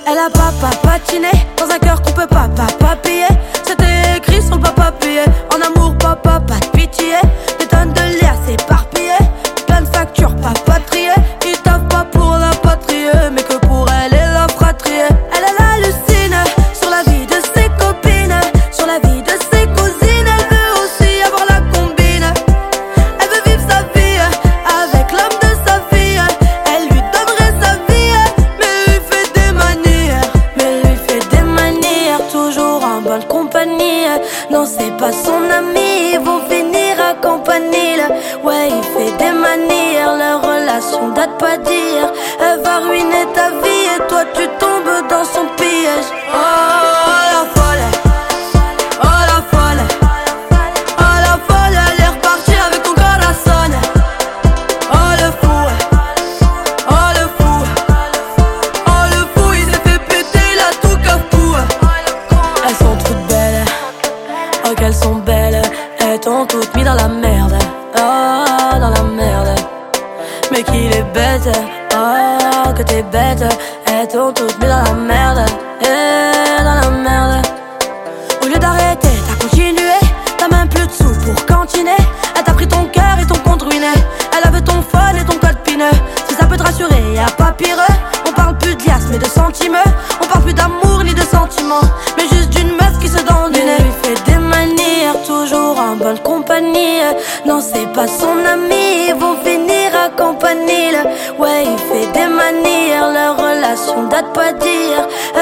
Elle a pas patiné dans un cœur qu'on peut pas payer. C'était écrit sur le papier. En amour, papa, pas de pitié. Des tonnes de liens s'éparpiller. Plein de factures pas patriées. Ils taffent pas pour la patrie, mais que pour elle et la fratrie. Elle hallucine sur la vie de ses copines, sur la vie de ses cousines. Elle veut aussi avoir la combine. Elle veut vivre sa vie avec l'homme de sa vie. Elle lui donnerait sa vie, mais lui fait des manières. Mais lui fait des manières, toujours en bonne compagnie. Non, c'est pas son ami, ils vont finir à campanile. Ouais, il fait des manières, leur relation date pas d'hier. Elle va ruiner ta vie et toi tu tombes dans son piège. Oh la folle, oh la folle, oh la folle, elle est repartie avec ton corazon. Oh le fou, oh le fou, oh le fou, il s'est fait péter, il a tout cafou. Elles sont toutes belles, oh qu'elles sont belles. Elles t'ont toutes mis dans la merde, oh dans la merde. Mais qu'il est bête, oh que t'es bête. Elles t'ont toutes mis dans la merde, dans la merde. Au lieu d'arrêter, t'as continué. T'as même plus de sous pour cantiner. Elle t'a pris ton cœur et ton compte ruiné. Elle avait ton phone et ton code pineux. Si ça peut te rassurer, y'a pas pire. On parle plus de liasses mais de sentiments. On parle plus d'amour ni de sentiments, mais juste d'une meuf qui se donne du nez. Elle lui fait des manières, toujours en bonne compagnie. Non, c'est pas son ami, ils vont finir à campanile. Ouais, il fait des manières, leur relation date pas d'hier.